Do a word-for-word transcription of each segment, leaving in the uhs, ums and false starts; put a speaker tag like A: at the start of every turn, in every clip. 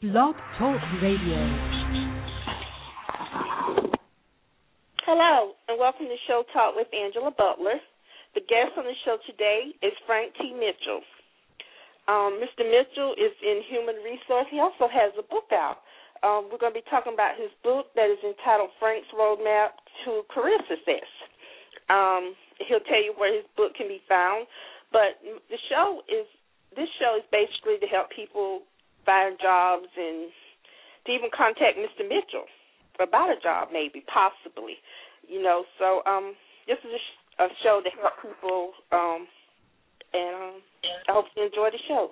A: Blog Talk Radio.
B: Hello, and welcome to Show Talk with Angela Butler. The guest on the show today is Frank T. Mitchell. Um, Mister Mitchell is in human resource. He also has a book out. Um, we're going to be talking about his book that is entitled Frank's Roadmap to Career Success. Um, he'll tell you where his book can be found. But the show is this show is basically to help people find jobs and to even contact Mister Mitchell about a job, maybe, possibly. You know, so um, this is a, sh- a show to help people, um, and um, I hope you enjoy the show.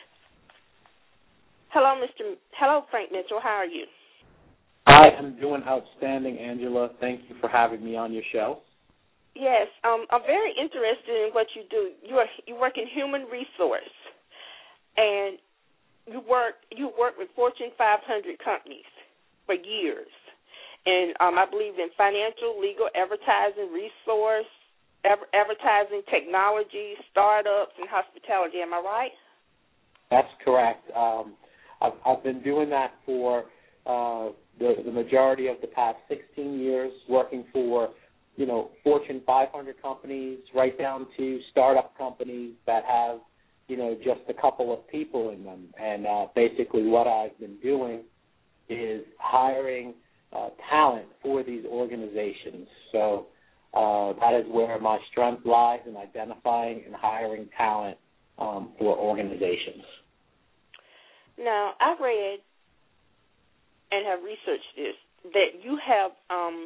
B: Hello, Mister M- Hello, Frank Mitchell. How are you?
C: Hi, I'm doing outstanding, Angela. Thank you for having me on your show.
B: Yes, um, I'm very interested in what you do. You are you work in human resource, and you work you work with Fortune five hundred companies for years, and um, I believe in financial, legal, advertising, resource, adver- advertising, technology, startups, and hospitality. Am I right?
C: That's correct. Um, I've, I've been doing that for uh, the, the majority of the past sixteen years, working for you know Fortune five hundred companies, right down to startup companies that have you know, just a couple of people in them. And uh, basically what I've been doing is hiring uh, talent for these organizations. So uh, that is where my strength lies, in identifying and hiring talent um, for organizations.
B: Now, I've read and have researched this, that you have um,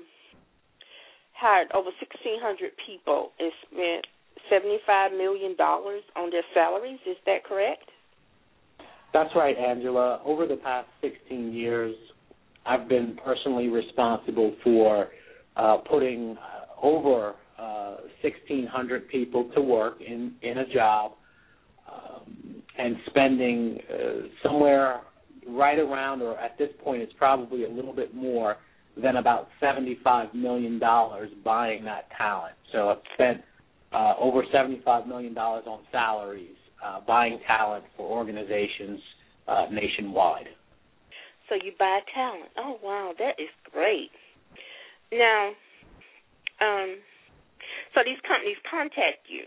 B: hired over sixteen hundred people and spent seventy-five million dollars on their salaries. Is that correct?
C: That's right, Angela. Over the past sixteen years, I've been personally responsible for uh, putting over uh, sixteen hundred people to work in, in a job um, and spending uh, somewhere right around, or at this point it's probably a little bit more, than about seventy-five million dollars buying that talent. So I've spent Uh, over seventy-five million dollars on salaries, uh, buying talent for organizations uh, nationwide.
B: So you buy talent. Oh, wow, that is great. Now, um, so these companies contact you.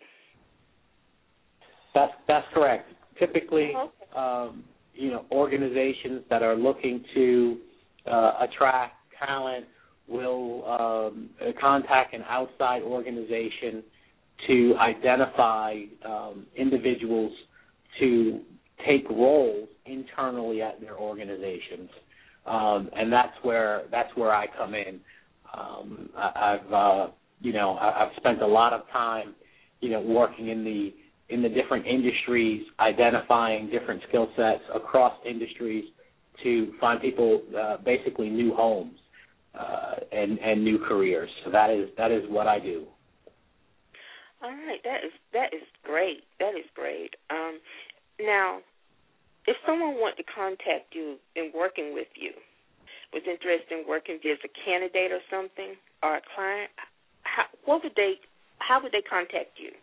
C: That's, that's correct. Typically,
B: okay.
C: um, you know, organizations that are looking to uh, attract talent will um, contact an outside organization to identify um, individuals to take roles internally at their organizations, um, and that's where that's where I come in. Um, I, I've uh, you know I've spent a lot of time, you know, working in the in the different industries, identifying different skill sets across industries to find people uh, basically new homes uh, and and new careers. So that is that is what I do.
B: All right, that is that is great. That is great. Um, now, if someone wanted to contact you and working with you, was interested in working as a candidate or something, or a client, how, what would they? How would they contact you?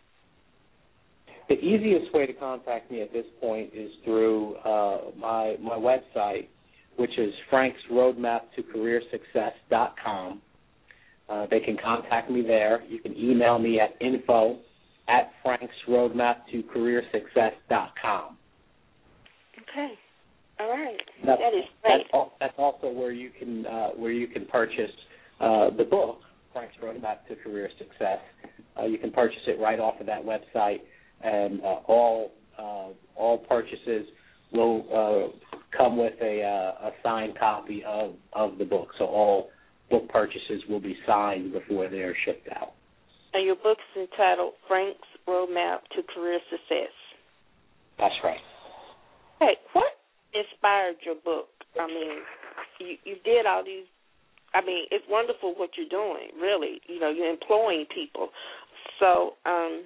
C: The easiest way to contact me at this point is through uh, my my website, which is franks roadmap to career success dot com. Uh, they can contact me there. You can email me at info at franks roadmap to career success dot com.
B: Okay. All right.
C: That's,
B: that is great.
C: That's, al- that's also where you can uh, where you can purchase uh, the book, Frank's Roadmap to Career Success. Uh, you can purchase it right off of that website, and uh, all uh, all purchases will uh, come with a, uh, a signed copy of, of the book. So all book purchases will be signed before they're shipped out.
B: And your book is entitled Frank's Roadmap to Career Success.
C: That's right.
B: Hey, what inspired your book? I mean, you, you did all these, I mean, it's wonderful what you're doing, really. You know, you're employing people. So um,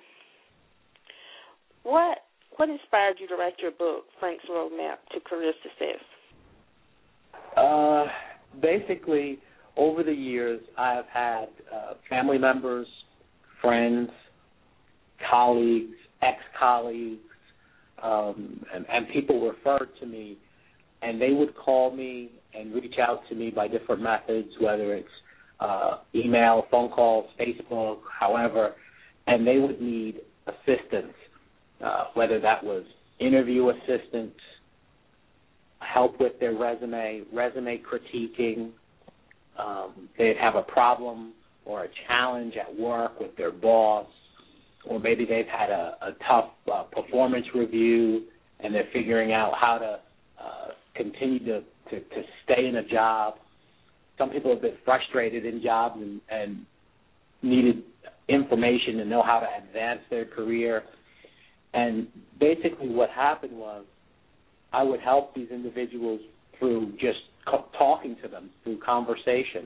B: what what inspired you to write your book, Frank's Roadmap to Career Success?
C: Uh, basically, over the years, I have had uh, family members, friends, colleagues, ex-colleagues, um, and, and people referred to me and they would call me and reach out to me by different methods, whether it's uh, email, phone calls, Facebook, however, and they would need assistance, uh, whether that was interview assistance, help with their resume, resume critiquing. Um, they'd have a problem or a challenge at work with their boss, or maybe they've had a, a tough uh, performance review and they're figuring out how to uh, continue to, to, to stay in a job. Some people have been frustrated in jobs and, and needed information to know how to advance their career. And basically what happened was I would help these individuals through just co- talking to them, through conversation.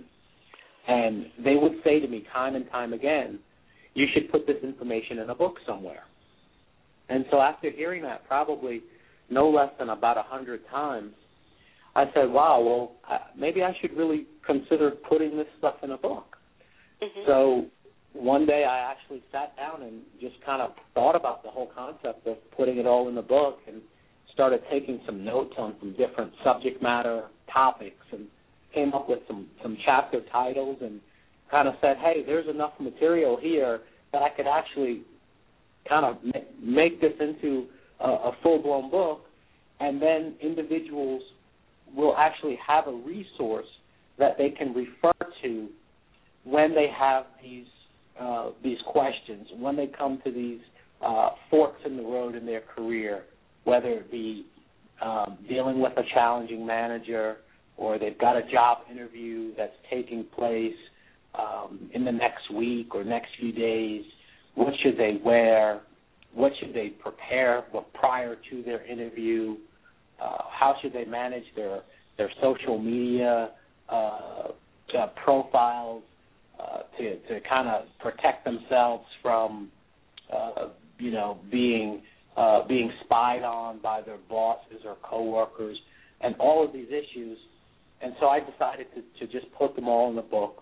C: And they would say to me time and time again, you should put this information in a book somewhere. And so after hearing that probably no less than about a hundred times, I said, wow, well, maybe I should really consider putting this stuff in a book. Mm-hmm. So one day I actually sat down and just kind of thought about the whole concept of putting it all in the book and started taking some notes on some different subject matter topics and came up with some, some chapter titles and kind of said, hey, there's enough material here that I could actually kind of make this into a, a full-blown book, and then individuals will actually have a resource that they can refer to when they have these uh, these questions, when they come to these uh, forks in the road in their career, whether it be um, dealing with a challenging manager or they've got a job interview that's taking place um, in the next week or next few days. What should they wear? What should they prepare prior to their interview? Uh, how should they manage their their social media uh, uh, profiles uh, to to kind of protect themselves from uh, you know being uh, being spied on by their bosses or coworkers, and all of these issues. And so I decided to, to just put them all in the book,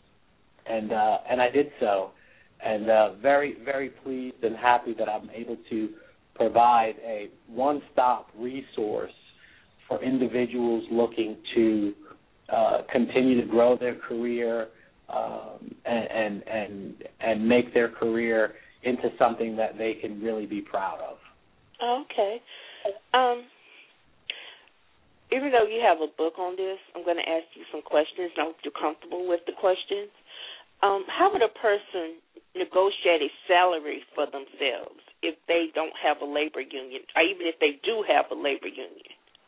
C: and uh, and I did so, and uh, very very pleased and happy that I'm able to provide a one-stop resource for individuals looking to uh, continue to grow their career um, and, and and and make their career into something that they can really be proud of.
B: Okay. Um, even though you have a book on this, I'm going to ask you some questions. I hope you're comfortable with the questions. Um, how would a person negotiate a salary for themselves if they don't have a labor union, or even if they do have a labor union?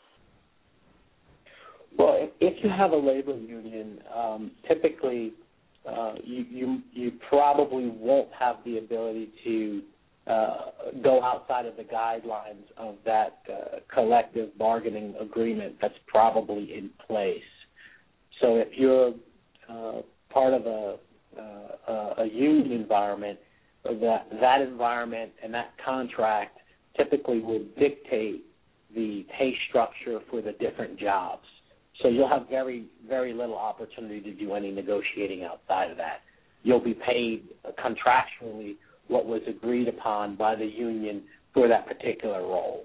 C: Well, if you have a labor union, um, typically uh, you, you you probably won't have the ability to uh, go outside of the guidelines of that uh, collective bargaining agreement that's probably in place. So if you're uh, part of a uh, a union environment, that that environment and that contract typically will dictate the pay structure for the different jobs. So you'll have very, very little opportunity to do any negotiating outside of that. You'll be paid contractually what was agreed upon by the union for that particular role.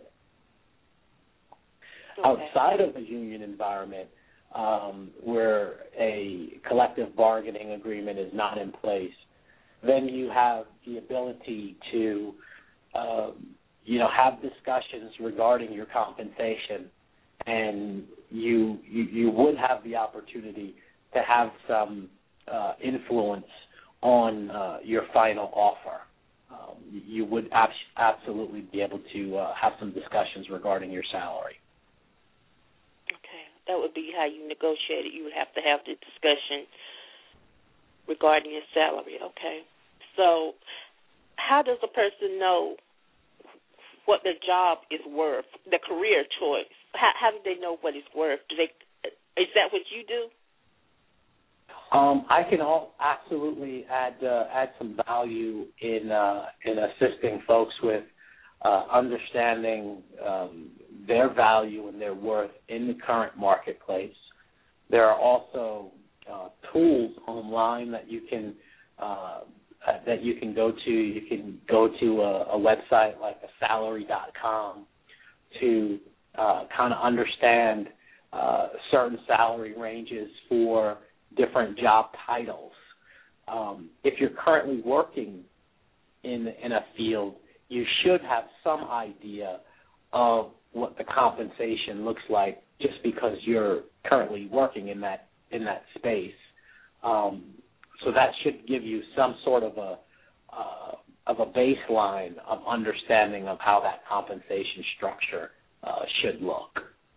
C: Okay. Outside of the union environment, um, where a collective bargaining agreement is not in place, then you have the ability to, um, you know, have discussions regarding your compensation, and you, you you would have the opportunity to have some uh, influence on uh, your final offer. Um, you would ab- absolutely be able to uh, have some discussions regarding your salary.
B: Okay, that would be how you negotiate it. You would have to have the discussion regarding your salary. Okay, so how does a person know what their job is worth, the career choice? How, how do they know what it's worth? Do they? Is that what you do?
C: Um, I can all absolutely add uh, add some value in uh, in assisting folks with uh, understanding um, their value and their worth in the current marketplace. There are also uh, tools online that you can uh, that you can go to. You can go to a, a website like a salary dot com to uh, kind of understand uh, certain salary ranges for different job titles. Um, if you're currently working in in a field, you should have some idea of what the compensation looks like just because you're currently working in that in that space. Um, so that should give you some sort of a uh, of a baseline of understanding of how that compensation structure uh, should look.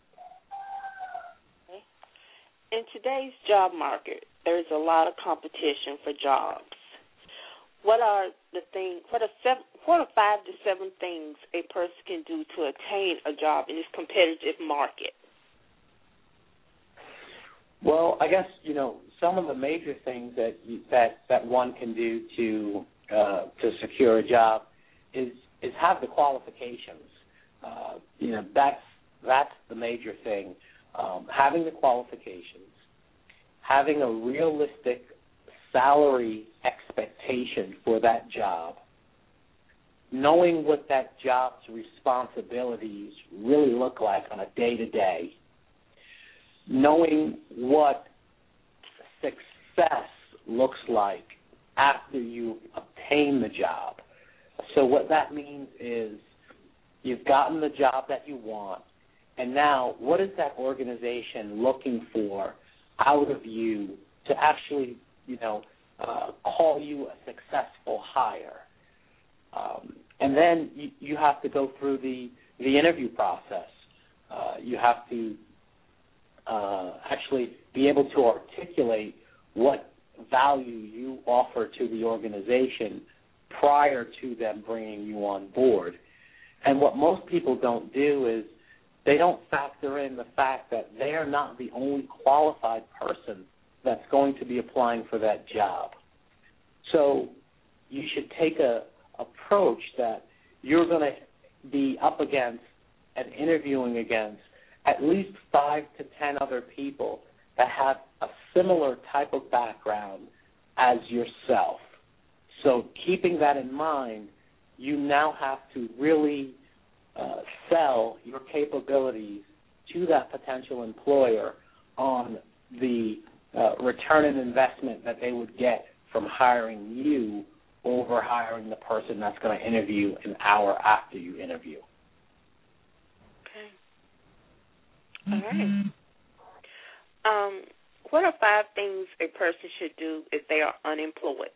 B: In today's job market, there's a lot of competition for jobs. What are the things? What are seven? What are five to seven things a person can do to attain a job in this competitive market?
C: Well, I guess you know some of the major things that you, that that one can do to uh, to secure a job is is have the qualifications. Uh, you know that's that's the major thing. Um, having the qualifications, having a realistic salary expectation for that job, knowing what that job's responsibilities really look like on a day-to-day, knowing what success looks like after you obtain the job. So what that means is you've gotten the job that you want, and now what is that organization looking for out of you to actually, you know, uh, call you a successful hire? Um, and then you, you have to go through the, the interview process. Uh, you have to uh, actually be able to articulate what value you offer to the organization prior to them bringing you on board. And what most people don't do is they don't factor in the fact that they are not the only qualified person that's going to be applying for that job. So you should take a approach that you're going to be up against and interviewing against at least five to ten other people that have a similar type of background as yourself. So keeping that in mind, you now have to really uh, sell your capabilities to that potential employer on the uh, return on investment that they would get from hiring you over hiring the person that's going to interview an hour after you interview.
B: Okay. All right. Um, what are five things a person should do if they are unemployed?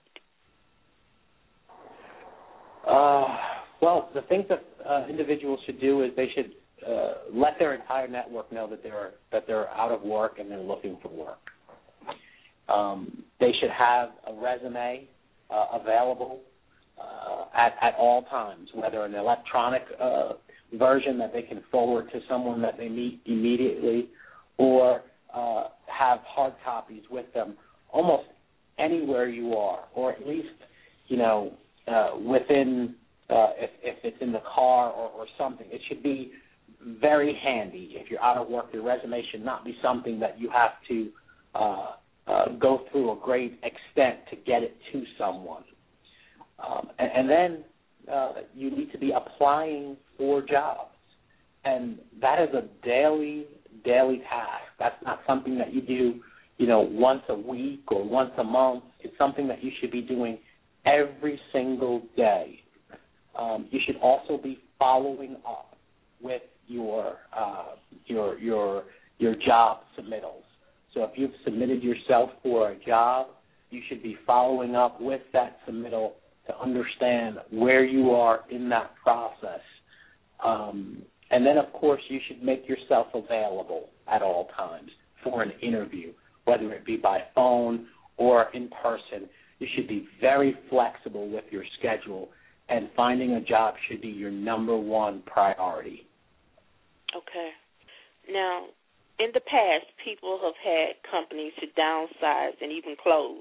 C: Uh, well, the things that uh, individuals should do is they should uh, let their entire network know that they're that they're out of work and they're looking for work. Um, they should have a resume uh, available uh, at at all times, whether an electronic uh, version that they can forward to someone that they meet immediately, or uh, have hard copies with them almost anywhere you are, or at least, you know, uh, within, uh, if, if it's in the car or, or something. It should be very handy. If you're out of work, your resume should not be something that you have to uh, uh, go through a great extent to get it to someone. Um, and, and then uh, you need to be applying for jobs. And that is a daily, daily task. That's not something that you do, you know, once a week or once a month. It's something that you should be doing every single day. Um, you should also be following up with your uh, your your your job submittals. So if you've submitted yourself for a job, you should be following up with that submittal to understand where you are in that process. Um, and then, of course, you should make yourself available at all times for an interview, whether it be by phone or in person. You should be very flexible with your schedule, and finding a job should be your number one priority.
B: Okay. Now, in the past, people have had companies to downsize and even close.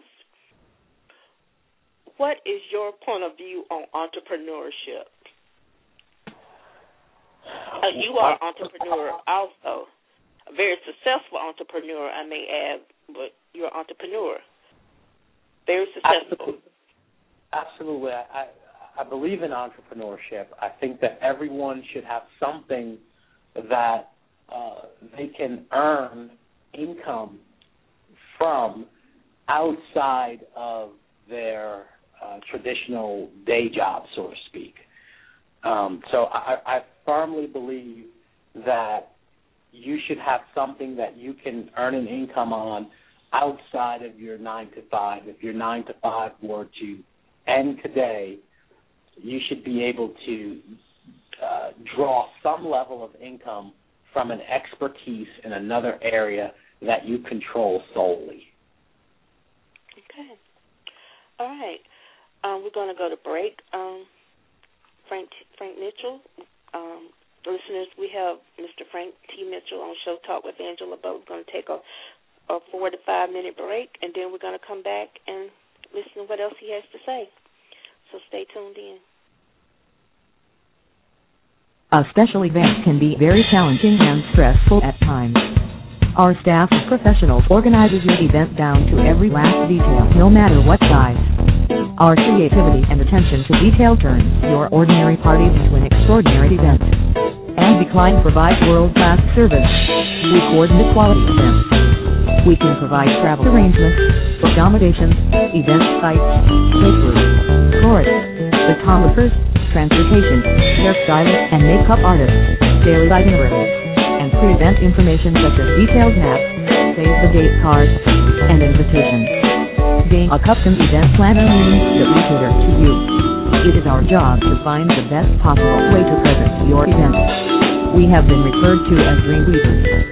B: What is your point of view on entrepreneurship? Uh, you are an entrepreneur also, a very successful entrepreneur, I may add, but you're an entrepreneur, very successful.
C: Absolutely. Absolutely. I, I believe in entrepreneurship. I think that everyone should have something that uh, they can earn income from outside of their uh, traditional day job, so to speak. Um, so I, I firmly believe that you should have something that you can earn an income on outside of your nine to five. If your nine to five were to end today, you should be able to uh, draw some level of income from an expertise in another area that you control solely.
B: Okay. All right. Um, we're going to go to break. Um, Frank Frank Mitchell, um, listeners, we have Mister Frank T. Mitchell on Show Talk with Angela Butler. We're going to take a, a four to five minute break, and then we're going to come back and listen to what else he has to say. So stay tuned in.
A: A special event can be very challenging and stressful at times. Our staff of professionals organizes your event down to every last detail, no matter what size. Our creativity and attention to detail turns your ordinary party into an extraordinary event. And Decline provides world-class service. We coordinate quality events. We can provide travel arrangements, accommodations, event sites, caterers, chorus, photographers, transportation, hairstylists and makeup artists, daily itineraries, and pre-event information such as detailed maps, save-the-date cards, and invitations. Being a custom event planner means that we cater to you. It is our job to find the best possible way to present your event. We have been referred to as Dreamweavers.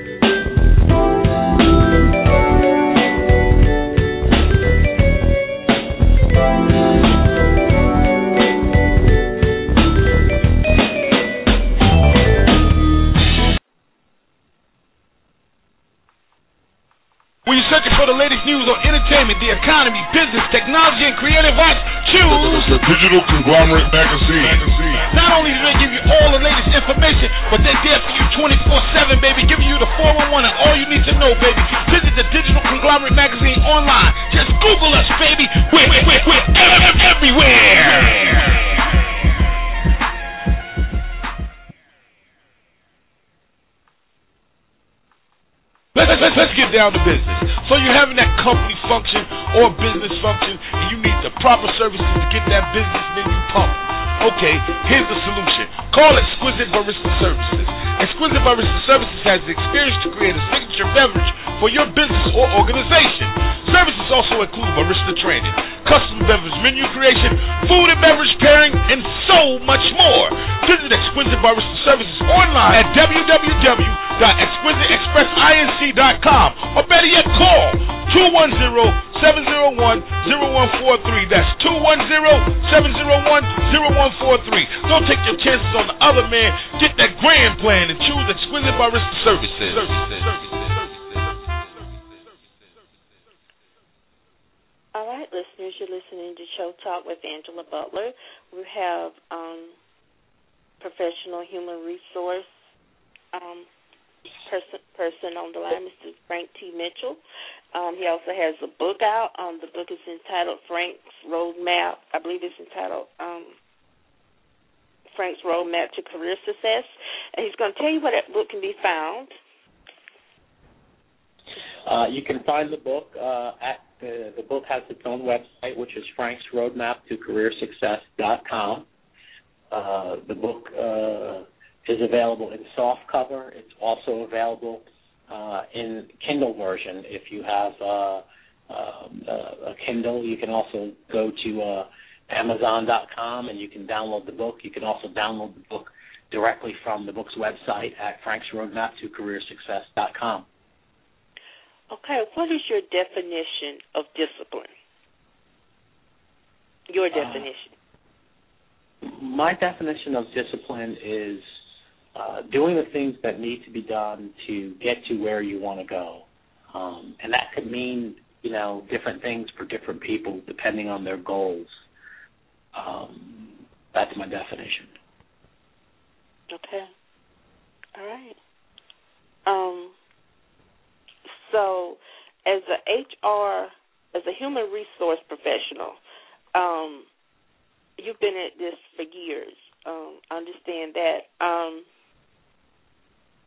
D: When you're searching for the latest news on entertainment, the economy, business, technology, and creative arts, choose
E: the Digital Conglomerate Magazine.
D: Not only do they give you all the latest information, but they're there for you twenty-four seven, baby, giving you the four one one and all you need to know, baby. Visit the Digital Conglomerate Magazine online. Just Google us, baby. We're, we're, we're, we're everywhere. Let's, let's, let's get down to business. So you're having that company function or business function, and you need the proper services to get that business menu pumped. Okay, here's the solution. Call Exquisite Barista Services. Exquisite Barista Services has the experience to create a signature beverage for your business or organization. Services also include barista training, custom beverage menu creation, food and beverage pairing, and so much more. Visit Exquisite Barista Services online at w w w dot exquisite express inc dot com or better yet call two one zero, seven zero one, zero one four three. That's two one zero, seven zero one, zero one four three. Don't take your chances on the other man. Get that grand plan and choose Exquisite Barista Services. Services.
B: All right, listeners, you're listening to Show Talk with Angela Butler. We have um, professional human resource um, person, person on the line, Mister Frank T. Mitchell. Um, he also has a book out. Um, the book is entitled Frank's Roadmap. I believe it's entitled um, Frank's Roadmap to Career Success. And he's going to tell you where that book can be found.
C: Uh, you can find the book uh, at the, the book has its own website, which is franks roadmap to career success dot com. Uh, the book uh, is available in soft cover. It's also available uh, in Kindle version. If you have uh, uh, a Kindle, you can also go to uh, amazon dot com and you can download the book. You can also download the book directly from the book's website at franks roadmap to career success dot com.
B: Okay, what is your definition of discipline? Your definition.
C: Uh, my definition of discipline is uh, doing the things that need to be done to get to where you want to go. Um, and that could mean, you know, different things for different people depending on their goals. Um, that's my definition.
B: Okay. All right. Um. So, as a H R, as a human resource professional, um, you've been at this for years. Um, I understand that. Um,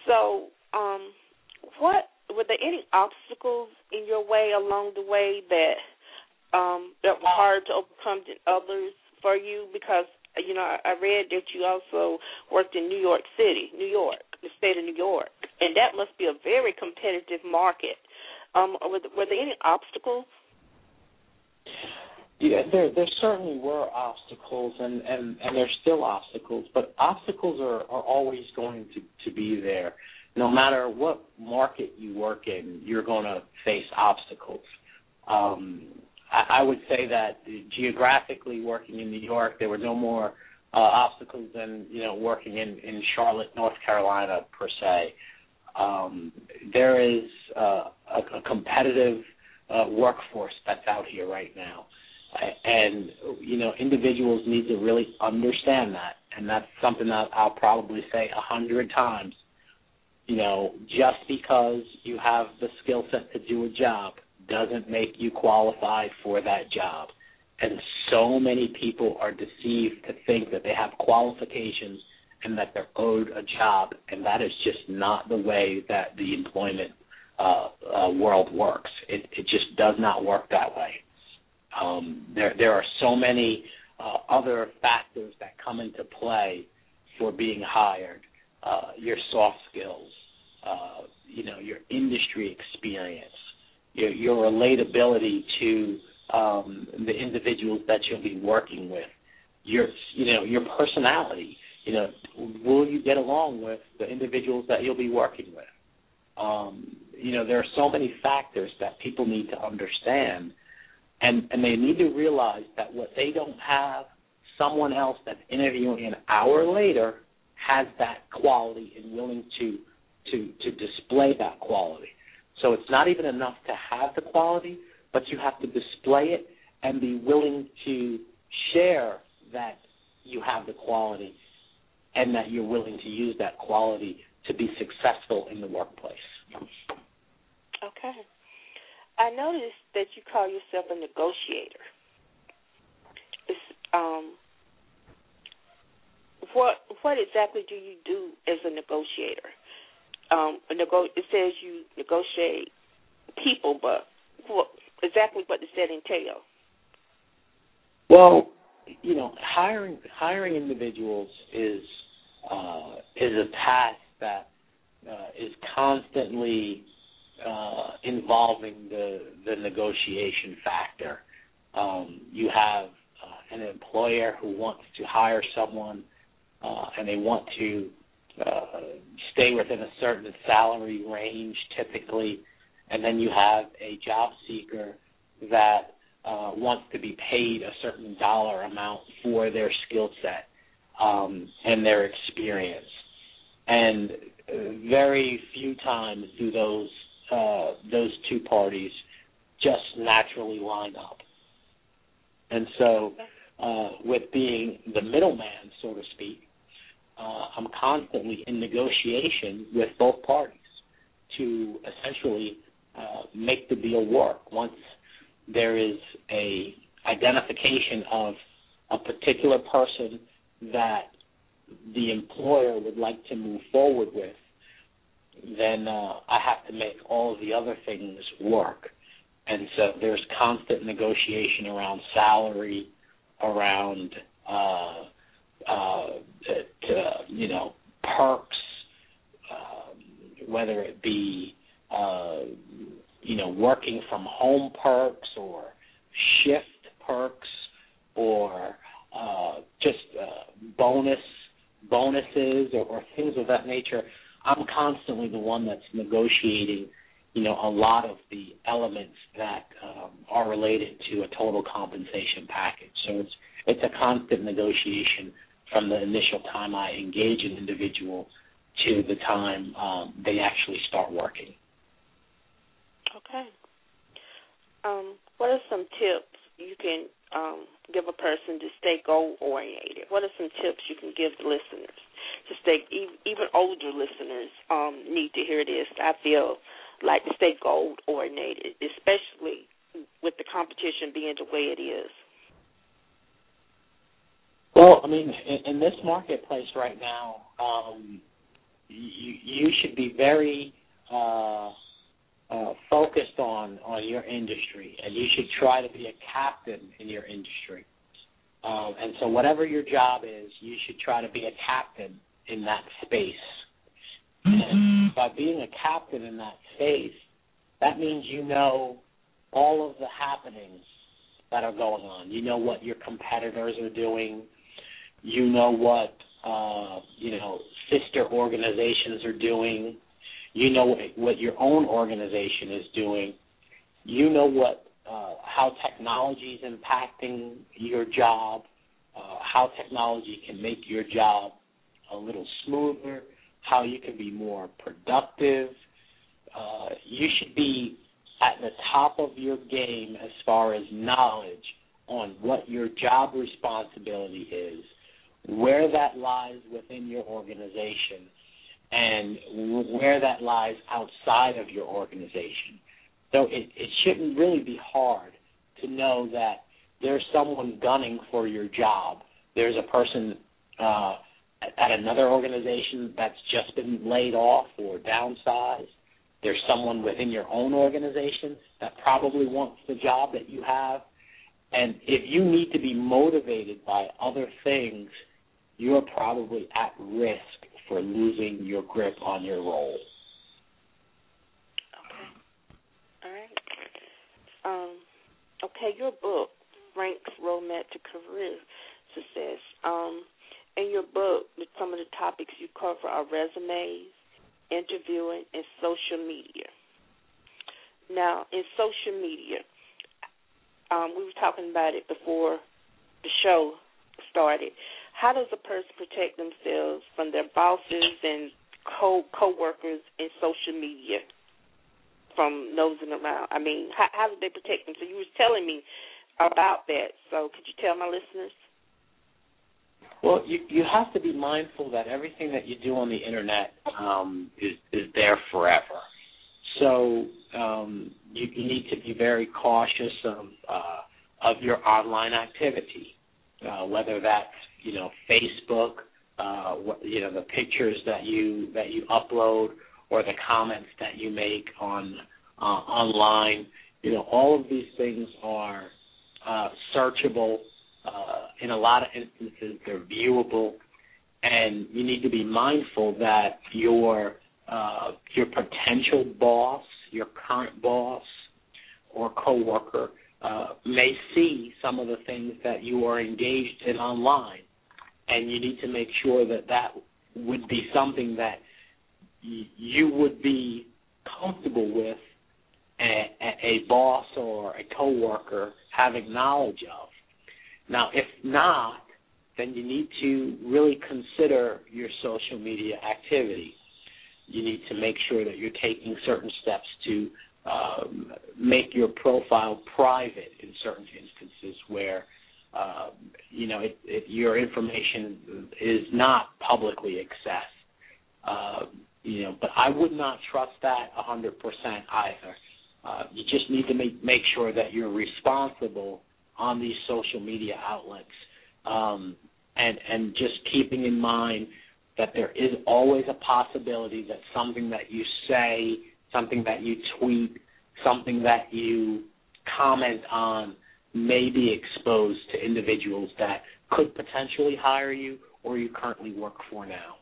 B: So, um, what were there any obstacles in your way along the way that um, that were hard to overcome than others for you? Because you know, I, I read that you also worked in New York City, New York, the state of New York, and that must be a very competitive market. Um, were, were there any obstacles?
C: Yeah, there there certainly were obstacles, and, and, and there's still obstacles, but obstacles are, are always going to, to be there. No matter what market you work in, you're going to face obstacles. Um, I, I would say that geographically working in New York, there were no more uh, obstacles than, you know, working in, in Charlotte, North Carolina, per se. Um, there is uh, a, a competitive uh, workforce that's out here right now. And, you know, individuals need to really understand that, and that's something that I'll probably say a hundred times. You know, just because you have the skill set to do a job doesn't make you qualified for that job. And so many people are deceived to think that they have qualifications and that they're owed a job, and that is just not the way that the employment uh, uh, world works. It, it just does not work that way. Um, there, there are so many uh, other factors that come into play for being hired. Uh, your soft skills, uh, you know, your industry experience, your, your relatability to um, the individuals that you'll be working with, your, you know, your personality. You know, will you get along with the individuals that you'll be working with? Um, you know, there are so many factors that people need to understand. And, and they need to realize that what they don't have, someone else that's interviewing an hour later has that quality and willing to, to, to display that quality. So it's not even enough to have the quality, but you have to display it and be willing to share that you have the quality and that you're willing to use that quality to be successful in the workplace.
B: Okay. I noticed that you call yourself a negotiator. It's, um, what what exactly do you do as a negotiator? Um, a nego- it says you negotiate people, but what, exactly what does that entail?
C: Well, you know, hiring hiring individuals is uh, is a task that uh, is constantly Uh, involving the, the negotiation factor. Um, you have uh, an employer who wants to hire someone uh, and they want to uh, stay within a certain salary range typically, and then you have a job seeker that uh, wants to be paid a certain dollar amount for their skill set um, and their experience. And very few times do those Uh, those two parties just naturally line up. And so uh, with being the middleman, so to speak, uh, I'm constantly in negotiation with both parties to essentially uh, make the deal work. Once there is a identification of a particular person that the employer would like to move forward with, then uh, I have to make all of the other things work. And so there's constant negotiation around salary, around, uh, uh, to, you know, perks, uh, whether it be, uh, you know, working from home perks or shift perks or uh, just uh, bonus bonuses or, or things of that nature. I'm constantly the one that's negotiating, you know, a lot of the elements that um, are related to a total compensation package. So it's it's a constant negotiation from the initial time I engage an individual to the time um, they actually start working.
B: Okay. Um, what are some tips you can um, give a person to stay goal-oriented? What are some tips you can give the listeners to stay, even older listeners um, need to hear this? I feel like to stay goal-oriented, especially with the competition being the way it is.
C: Well, I mean, in, in this marketplace right now, um, you, you should be very uh, uh, focused on, on your industry, and you should try to be a captain in your industry. Um, and so whatever your job is, you should try to be a captain in that space. And by being a captain in that space, that means you know all of the happenings that are going on. You know what your competitors are doing. You know what, uh, you know, sister organizations are doing. You know what, what your own organization is doing. You know what, uh, how technology is impacting your job, uh, how technology can make your job a little smoother, how you can be more productive. Uh, you should be at the top of your game as far as knowledge on what your job responsibility is, where that lies within your organization, and where that lies outside of your organization. So it, it shouldn't really be hard to know that there's someone gunning for your job. There's a person uh, at another organization that's just been laid off or downsized. There's someone within your own organization that probably wants the job that you have. And if you need to be motivated by other things, you're probably at risk for losing your grip on your role.
B: Okay. All right. Um, okay, your book, Frank's Roadmap to Career Success. Um, in your book, some of the topics you cover are resumes, interviewing, and social media. Now, in social media, um, we were talking about it before the show started. How does a person protect themselves from their bosses and co co-workers in social media from nosing around? I mean, how, how do they protect them? So you were telling me about that. So could you tell my listeners?
C: Well, you, you have to be mindful that everything that you do on the Internet um, is, is there forever. So um, you, you need to be very cautious of uh, of your online activity, uh, whether that's, you know, Facebook, uh, what, you know, the pictures that you that you upload or the comments that you make on uh, online. You know, all of these things are uh, searchable. Uh, in a lot of instances, they're viewable, and you need to be mindful that your uh, your potential boss, your current boss, or coworker uh, may see some of the things that you are engaged in online, and you need to make sure that that would be something that y- you would be comfortable with a, a boss or a coworker having knowledge of. Now, if not, then you need to really consider your social media activity. You need to make sure that you're taking certain steps to um, make your profile private in certain instances where, uh, you know, it, it, your information is not publicly accessed. Uh, you know, but I would not trust that one hundred percent either. Uh, you just need to make, make sure that you're responsible on these social media outlets, um, and and just keeping in mind that there is always a possibility that something that you say, something that you tweet, something that you comment on may be exposed to individuals that could potentially hire you or you currently work for now.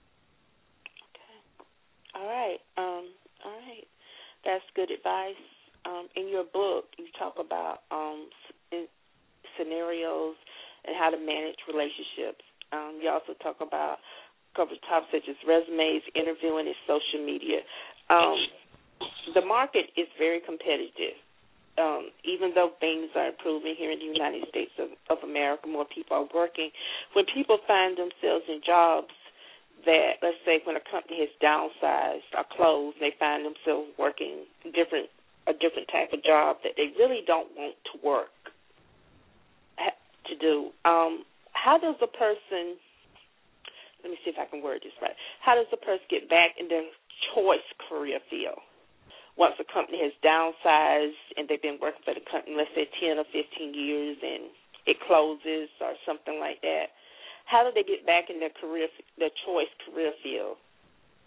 B: Okay. All right. Um, all right. That's good advice. Um, in your book, you talk about um, scenarios and how to manage relationships. Um, you also talk about cover topics such as resumes, interviewing, and social media. Um, the market is very competitive. Um, even though things are improving here in the United States of, of America, more people are working. When people find themselves in jobs that, let's say, when a company has downsized or closed, they find themselves working different a different type of job that they really don't want to work to do. Um, how does a person, let me see if I can word this right, how does a person get back in their choice career field once a company has downsized and they've been working for the company, let's say ten or fifteen years, and it closes or something like that? How do they get back in their career, their choice career field?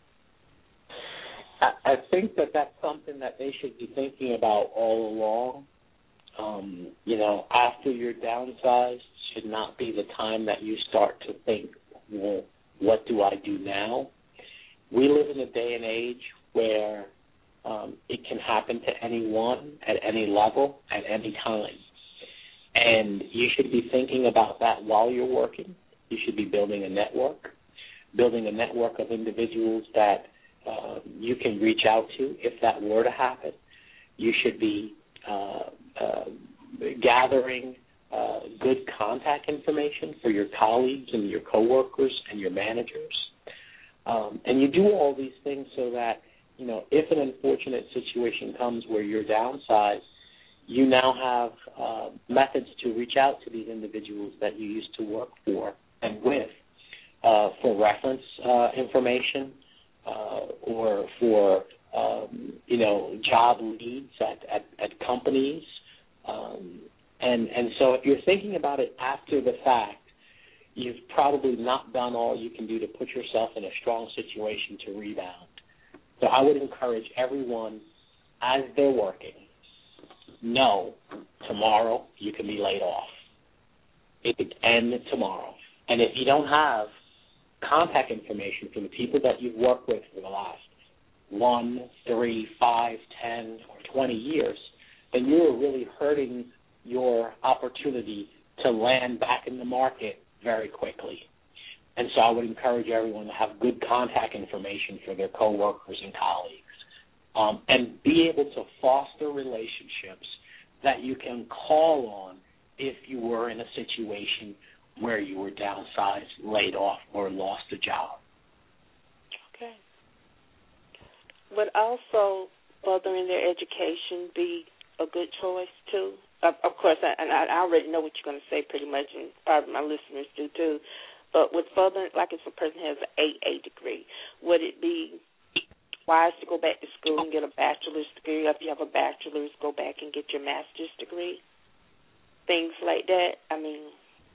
C: I, I think that that's something that they should be thinking about all along. Um, you know, after you're downsized should not be the time that you start to think, well, what do I do now? We live in a day and age where um, it can happen to anyone at any level at any time. And you should be thinking about that while you're working. You should be building a network, building a network of individuals that uh, you can reach out to if that were to happen. You should be uh, uh, gathering uh, good contact information for your colleagues and your coworkers and your managers. Um, and you do all these things so that, you know, if an unfortunate situation comes where you're downsized, you now have uh, methods to reach out to these individuals that you used to work for and with uh, for reference uh, information uh, or for, um, you know, job leads at, at, at companies. Um, and, and so if you're thinking about it after the fact, you've probably not done all you can do to put yourself in a strong situation to rebound. So I would encourage everyone, as they're working, know tomorrow you can be laid off. It could end tomorrow. And if you don't have contact information from the people that you've worked with for the last one, three, five, ten, or twenty years, then you're really hurting your opportunity to land back in the market very quickly. And so I would encourage everyone to have good contact information for their coworkers and colleagues. Um, and be able to foster relationships that you can call on if you were in a situation where you were downsized, laid off, or lost a job.
B: Okay. Would also furthering their education be a good choice, too? Of, of course, I, and I, I already know what you're going to say pretty much, and probably my listeners do, too. But with furthering, like if a person has an A A degree, would it be wise to go back to school and get a bachelor's degree? If you have a bachelor's, go back and get your master's degree? Things like that? I mean...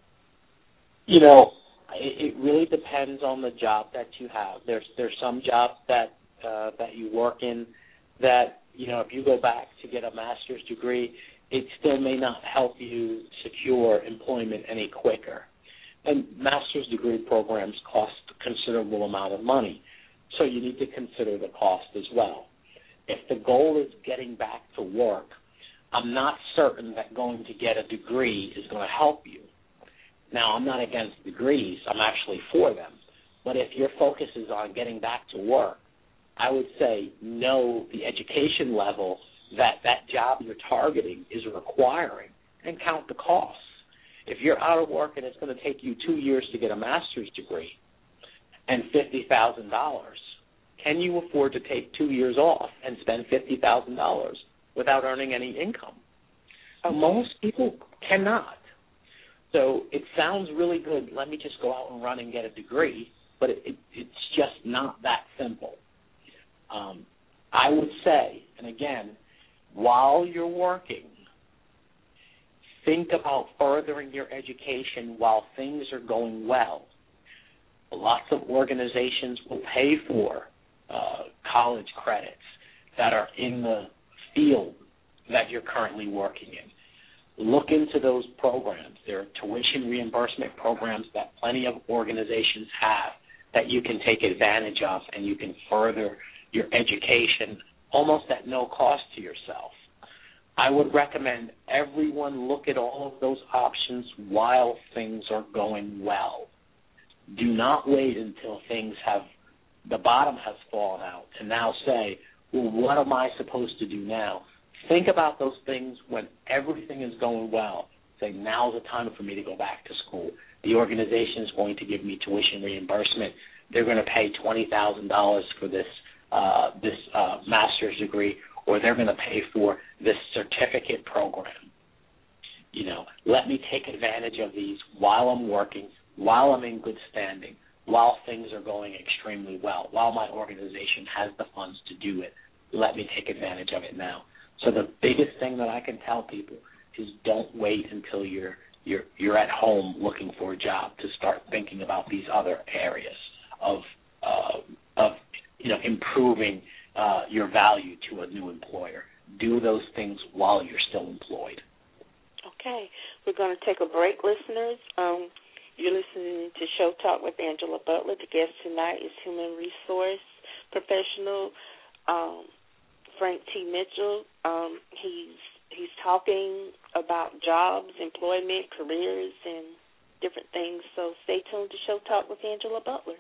C: You know, it, it really depends on the job that you have. There's there's some jobs that uh, that you work in that, you know, if you go back to get a master's degree, it still may not help you secure employment any quicker. And master's degree programs cost a considerable amount of money, so you need to consider the cost as well. If the goal is getting back to work, I'm not certain that going to get a degree is going to help you. Now, I'm not against degrees. I'm actually for them. But if your focus is on getting back to work, I would say know the education level that that job you're targeting is requiring and count the costs. If you're out of work and it's going to take you two years to get a master's degree and fifty thousand dollars, can you afford to take two years off and spend fifty thousand dollars without earning any income? Okay. Most people cannot. So it sounds really good, let me just go out and run and get a degree, but it, it, it's just not that simple. Um, I would say, and again, while you're working, think about furthering your education while things are going well. Lots of organizations will pay for uh, college credits that are in the field that you're currently working in. Look into those programs. There are tuition reimbursement programs that plenty of organizations have that you can take advantage of, and you can further your education almost at no cost to yourself. I would recommend everyone look at all of those options while things are going well. Do not wait until things have, the bottom has fallen out to now say, well, what am I supposed to do now? Think about those things when everything is going well. Say, now's the time for me to go back to school. The organization is going to give me tuition reimbursement. They're going to pay twenty thousand dollars for this uh, this uh, master's degree, or they're going to pay for this certificate program. You know, let me take advantage of these while I'm working, while I'm in good standing, while things are going extremely well, while my organization has the funds to do it. Let me take advantage of it now. So the biggest thing that I can tell people is don't wait until you're you're you're at home looking for a job to start thinking about these other areas of uh, of you know improving uh, your value to a new employer. Do those things while you're still employed.
B: Okay. We're going to take a break, listeners. Um, you're listening to Show Talk with Angela Butler. The guest tonight is human resource professional um, Frank T. Mitchell. Um, he's he's talking about jobs, employment, careers, and different things. So stay tuned to Show Talk with Angela Butler.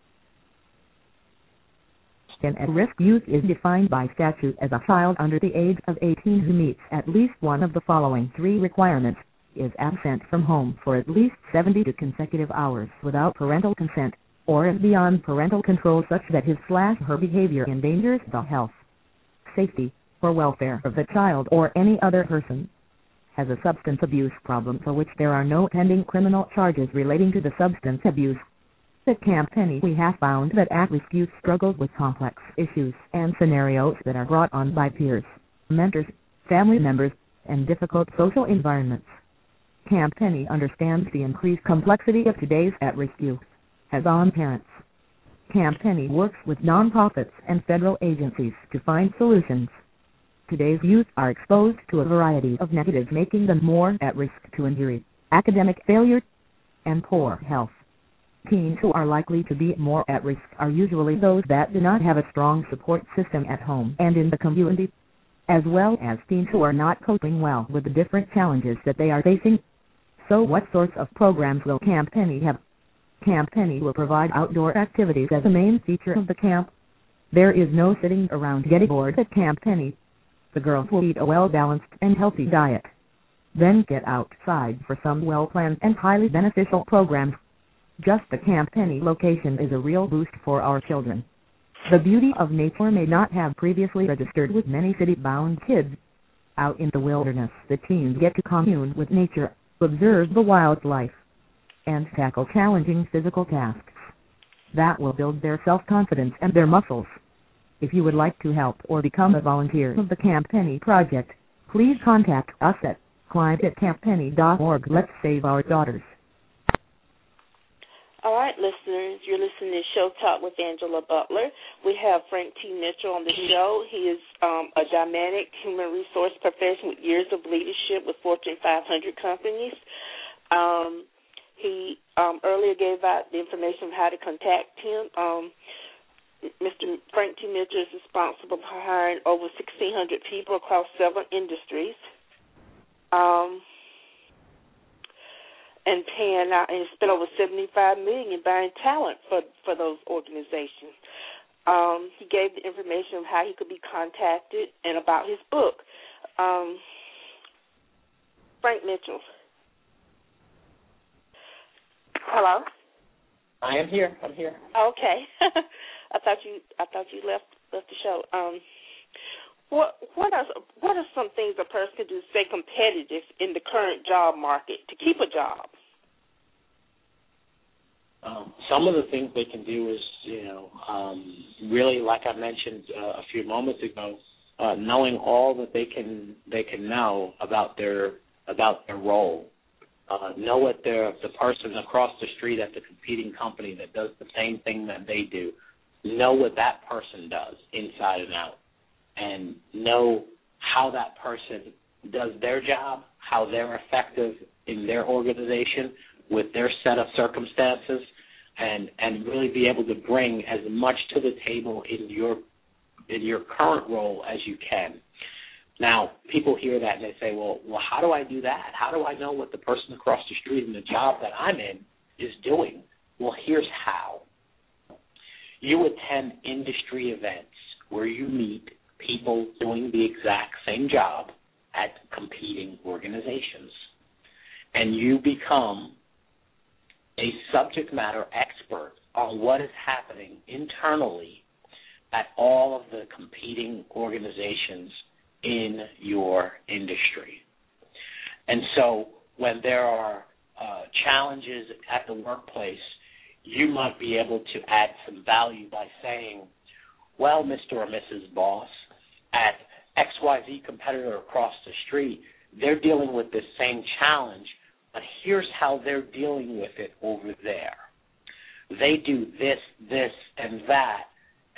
A: An at-risk youth is defined by statute as a child under the age of eighteen who meets at least one of the following three requirements: is absent from home for at least seventy-two consecutive hours without parental consent, or is beyond parental control such that his slash her behavior endangers the health, safety, or welfare of the child or any other person, has a substance abuse problem for which there are no pending criminal charges relating to the substance abuse. At Camp Penny, we have found that at-risk youth struggle with complex issues and scenarios that are brought on by peers, mentors, family members, and difficult social environments. Camp Penny understands the increased complexity of today's at-risk youth as on parents. Camp Penny works with nonprofits and federal agencies to find solutions. Today's youth are exposed to a variety of negatives, making them more at risk to injury, academic failure, and poor health. Teens who are likely to be more at risk are usually those that do not have a strong support system at home and in the community, as well as teens who are not coping well with the different challenges that they are facing. So what sorts of programs will Camp Penny have? Camp Penny will provide outdoor activities as a main feature of the camp. There is no sitting around getting bored at Camp Penny. The girls will eat a well-balanced and healthy diet, then get outside for some well-planned and highly beneficial programs. Just the Camp Penny location is a real boost for our children. The beauty of nature may not have previously registered with many city-bound kids. Out in the wilderness, the teens get to commune with nature, observe the wildlife, and tackle challenging physical tasks. That will build their self-confidence and their muscles. If you would like to help or become a volunteer of the Camp Penny Project, please contact us at client at camp penny dot org. Let's save our daughters.
B: All right, listeners, you're listening to Show Talk with Angela Butler. We have Frank T. Mitchell on the show. He is um, a dynamic human resource professional with years of leadership with Fortune five hundred companies. Um, he um, earlier gave out the information of how to contact him. Um, Mister Frank T. Mitchell is responsible for hiring over sixteen hundred people across several industries. Um and paying out, and spent over seventy-five million dollars buying talent for, for those organizations. Um, he gave the information of how he could be contacted and about his book. Um, Frank Mitchell. Hello?
C: I am here. I'm here.
B: Okay. I thought you I thought you left left the show. Um, what what are what are some things a person can do to stay competitive in the current job market to keep a job?
C: Um, some of the things they can do is, you know, um, really, like I mentioned uh, a few moments ago, uh, knowing all that they can they can know about their about their role. Uh, know what their the person across the street at the competing company that does the same thing that they do. Know what that person does inside and out, and know how that person does their job, how they're effective in their organization with their set of circumstances, and and really be able to bring as much to the table in your in your current role as you can. Now, people hear that and they say, well, well, how do I do that? How do I know what the person across the street in the job that I'm in is doing? Well, here's how. You attend industry events where you meet people doing the exact same job at competing organizations, and you become a subject matter expert on what is happening internally at all of the competing organizations in your industry. And so when there are uh, challenges at the workplace, you might be able to add some value by saying, well, Mister or Missus Boss, at X Y Z competitor across the street, they're dealing with this same challenge, but here's how they're dealing with it over there. They do this, this, and that,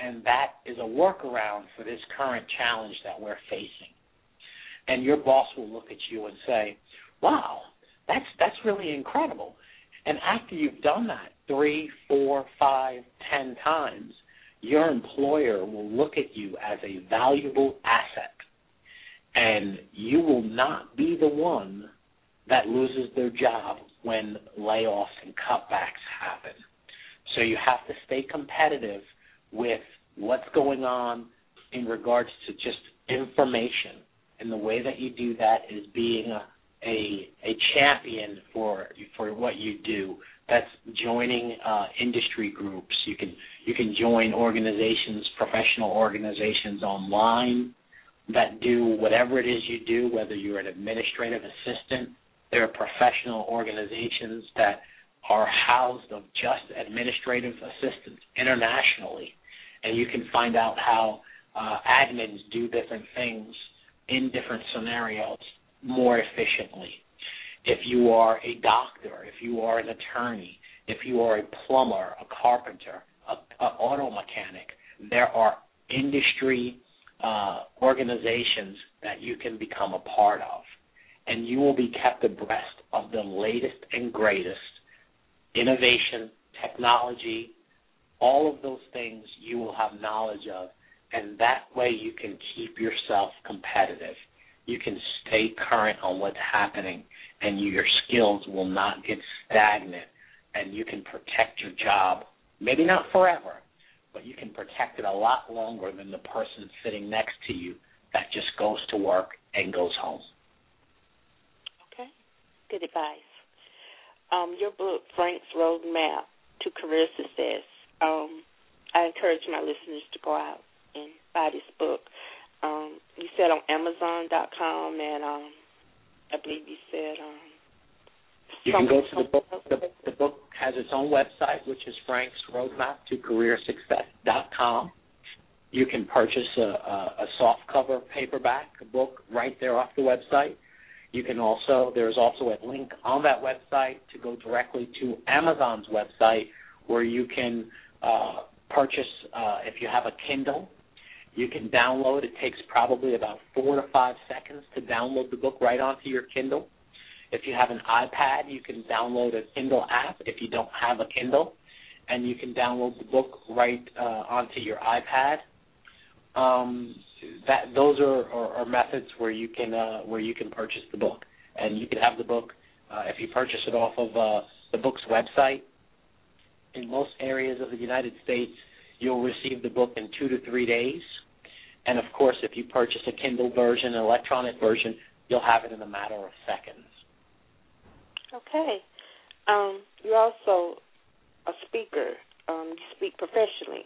C: and that is a workaround for this current challenge that we're facing. And your boss will look at you and say, wow, that's that's really incredible. And after you've done that three, four, five, ten times, your employer will look at you as a valuable asset, and you will not be the one that loses their job when layoffs and cutbacks happen. So you have to stay competitive with what's going on in regards to just information. And the way that you do that is being a, a, a champion for for what you do. That's joining uh, industry groups. You can you can join organizations, professional organizations online that do whatever it is you do, whether you're an administrative assistant. There are professional organizations that are housed of just administrative assistants internationally, and you can find out how uh, admins do different things in different scenarios more efficiently. If you are a doctor, if you are an attorney, if you are a plumber, a carpenter, an auto mechanic, there are industry uh, organizations that you can become a part of, and you will be kept abreast of the latest and greatest innovation, technology, all of those things you will have knowledge of, and that way you can keep yourself competitive. You can stay current on what's happening, and your skills will not get stagnant, and you can protect your job, maybe not forever, but you can protect it a lot longer than the person sitting next to you that just goes to work and goes home.
B: Okay, good advice. Um, your book, Frank's Roadmap to Career Success, um, I encourage my listeners to go out and buy this book. Um, you said on Amazon dot com, and um, I believe you said um,
C: you can go to the book. The, the book has its own website, which is Frank's Roadmap to Career Success dot com. You can purchase a, a, a softcover paperback book right there off the website. You can also, there's also a link on that website to go directly to Amazon's website where you can uh, purchase, uh, if you have a Kindle, you can download. It takes probably about four to five seconds to download the book right onto your Kindle. If you have an iPad, you can download a Kindle app if you don't have a Kindle, and you can download the book right uh, onto your iPad. Um, that those are, are, are methods where you can uh, where you can purchase the book, and you can have the book uh, if you purchase it off of uh, the book's website. In most areas of the United States, you'll receive the book in two to three days. And, of course, if you purchase a Kindle version, an electronic version, you'll have it in a matter of seconds.
B: Okay. Um, you're also a speaker. Um, you speak professionally.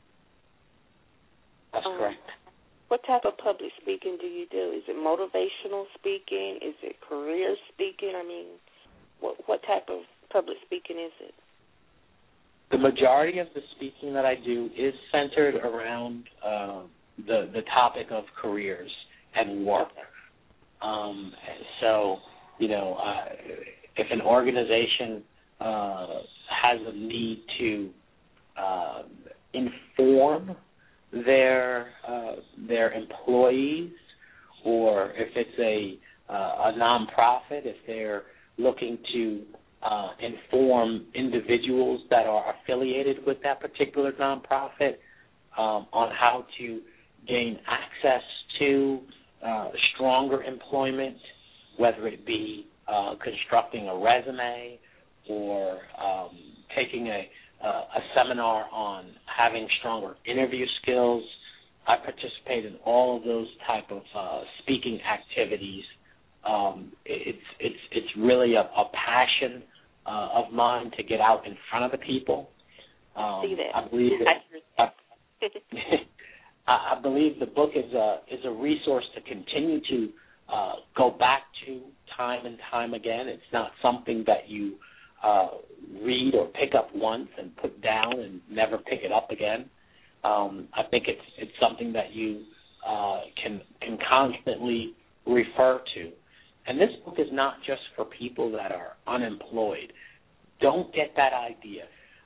C: That's
B: um,
C: correct.
B: What type of public speaking do you do? Is it motivational speaking? Is it career speaking? I mean, what, what type of public speaking is it?
C: The majority of the speaking that I do is centered around uh, the the topic of careers and work.
B: Okay.
C: Um, so, you know, uh, if an organization uh, has a need to uh, inform their uh, their employees, or if it's a uh, a nonprofit, if they're looking to Uh, inform individuals that are affiliated with that particular nonprofit um, on how to gain access to uh, stronger employment, whether it be uh, constructing a resume or um, taking a, uh, a seminar on having stronger interview skills. I participate in all of those type of uh, speaking activities. Um, it's it's it's really a, a passion uh, of mine to get out in front of the people. Um,
B: See that.
C: I believe that, I, I believe the book is a is a resource to continue to uh, go back to time and time again. It's not something that you uh, read or pick up once and put down and never pick it up again. Um, I think it's it's something that you uh, can can constantly refer to. And this book is not just for people that are unemployed. Don't get that idea.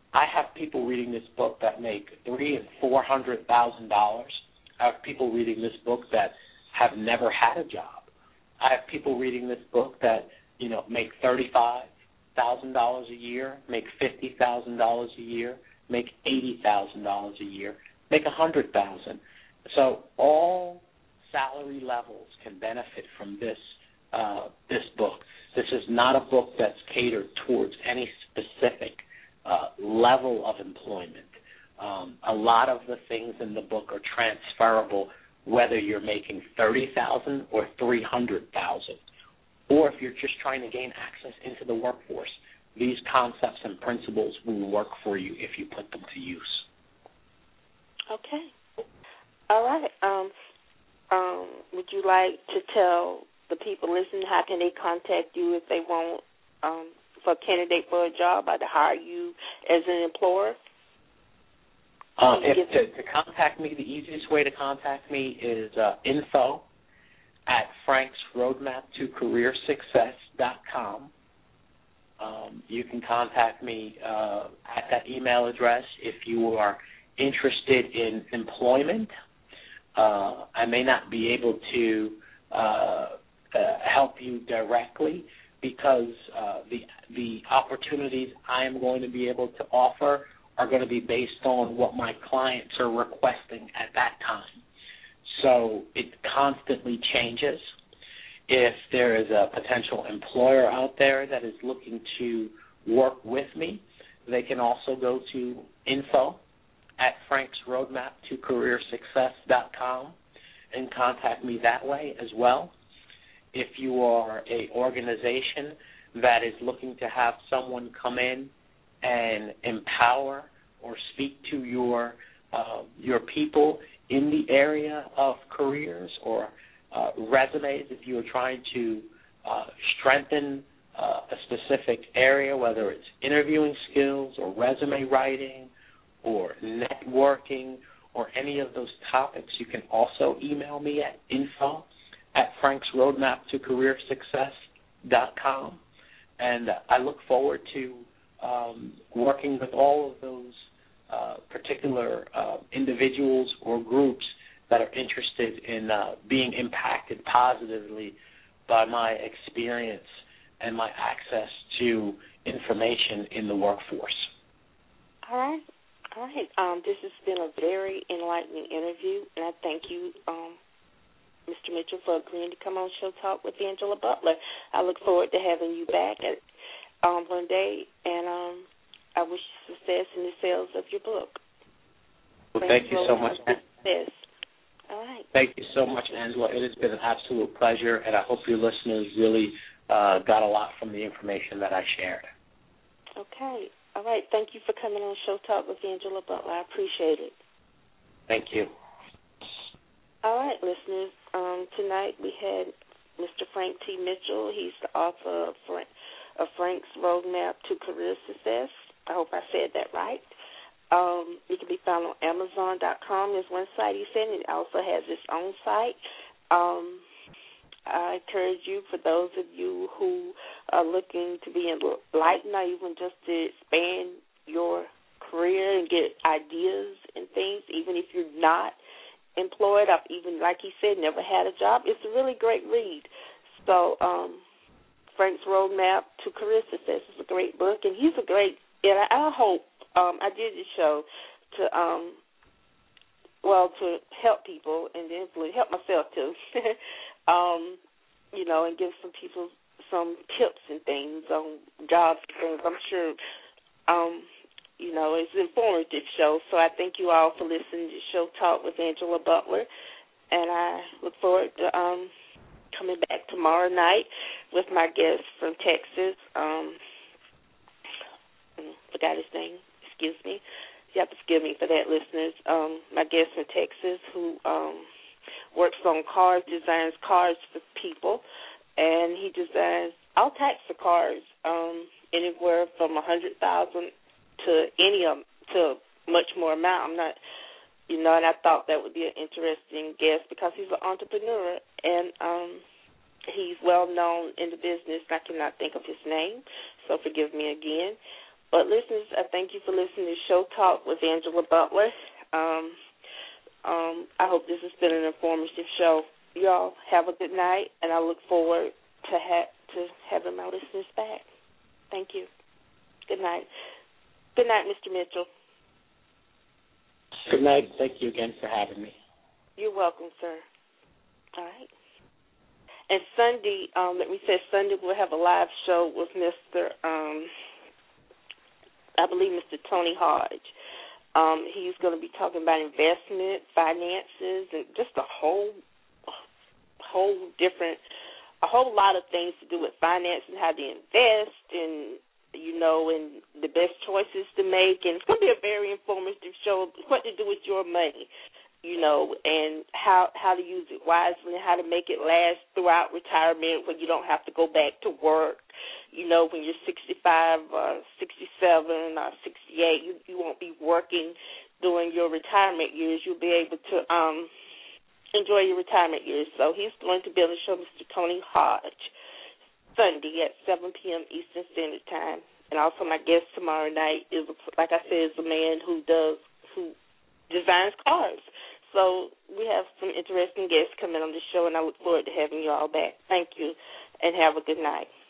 C: I have people reading this book that make three and four hundred thousand dollars. I have people reading this book that have never had a job. I have people reading this book that, you know, make thirty-five thousand dollars a year, make fifty thousand dollars a year, make eighty thousand dollars a year, make a hundred thousand. So all salary levels can benefit from this uh, this book. This is not a book that's catered towards any specific uh, level of employment. Um, a lot of the things in the book are transferable, whether you're making thirty thousand dollars or three hundred thousand dollars, or if you're just trying to gain access into the workforce. These concepts and principles will work for you if you put them to use.
B: Okay. All right. Um, um, would you like to tell the people listening how can they contact you if they want um, for a candidate for a job or to hire you as an employer?
C: Uh, if, to, to contact me, the easiest way to contact me is uh, info at franks roadmap to career success dot com. Um, you can contact me uh, at that email address if you are interested in employment. Uh, I may not be able to uh, uh, help you directly because uh, the the opportunities I am going to be able to offer are going to be based on what my clients are requesting at that time. So it constantly changes. If there is a potential employer out there that is looking to work with me, they can also go to info at franks roadmap to career success dot com and contact me that way as well. If you are an organization that is looking to have someone come in and empower or speak to your uh, your people in the area of careers or uh, resumes, if you are trying to uh, strengthen uh, a specific area, whether it's interviewing skills or resume writing or networking or any of those topics, you can also email me at info at franks roadmap to career success dot com. And uh, I look forward to um, working with all of those uh, particular uh, individuals or groups that are interested in uh, being impacted positively by my experience and my access to information in the workforce.
B: All right. All right. Um, this has been a very enlightening interview, and I thank you, um, Mister Mitchell, for agreeing to come on Show Talk with Angela Butler. I look forward to having you back at, um, one day, and um, I wish you success in the sales of your book.
C: Well, thank you so much.
B: Success. All right.
C: Thank you so much, Angela. It has been an absolute pleasure, and I hope your listeners really uh, got a lot from the information that I shared.
B: Okay. All right. Thank you for coming on Show Talk with Angela Butler. I appreciate it.
C: Thank you.
B: All right, listeners. Um, tonight we had Mister Frank T. Mitchell. He's the author of, Frank, of Frank's Roadmap to Career Success. I hope I said that right. Um, it can be found on amazon dot com. There's one site he said, and it also has its own site. Um, I encourage you, for those of you who are looking to be enlightened or even just to expand your career and get ideas and things, even if you're not employed, I've even, like he said, never had a job, it's a really great read. So um, Frank's Roadmap to Career Success is a great book, and he's a great, and I, I hope, um, I did this show to, um, well, to help people and to influence, help myself too, um, you know, and give some people some tips and things on jobs and things. I'm sure, um, you know, it's an informative show, so I thank you all for listening to Show Talk with Angela Butler, and I look forward to um, coming back tomorrow night with my guest from Texas. Um, forgot his name. Excuse me. You have to forgive me for that, listeners. Um, my guest from Texas who um, works on cars, designs cars for people, and he designs all types of cars, um, anywhere from a hundred thousand to any um, to much more amount. I'm not, you know, and I thought that would be an interesting guest because he's an entrepreneur and um, he's well known in the business. I cannot think of his name, so forgive me again. But listeners, I thank you for listening to Show Talk with Angela Butler. Um, um, I hope this has been an informative show. Y'all have a good night, and I look forward to, ha- to having my listeners back. Thank you. Good night. Good night, Mister Mitchell.
C: Good night. Thank you again for having me.
B: You're welcome, sir. All right. And Sunday, um, let me say Sunday we'll have a live show with Mister Um, I believe Mister Tony Hodge. Um, he's going to be talking about investment, finances, and just a whole, whole different, a whole lot of things to do with finance and how to invest, and you know, and the best choices to make. And it's going to be a very informative show. What to do with your money, you know, and how how to use it wisely, and how to make it last throughout retirement when you don't have to go back to work. You know, when you're sixty-five or sixty-seven or sixty-eight, you, you won't be working during your retirement years. You'll be able to um, enjoy your retirement years. So he's going to be on the show, Mister Tony Hodge, Sunday at seven p.m. Eastern Standard Time. And also my guest tomorrow night is, like I said, is a man who does, who designs cars. So we have some interesting guests coming on the show, and I look forward to having you all back. Thank you, and have a good night.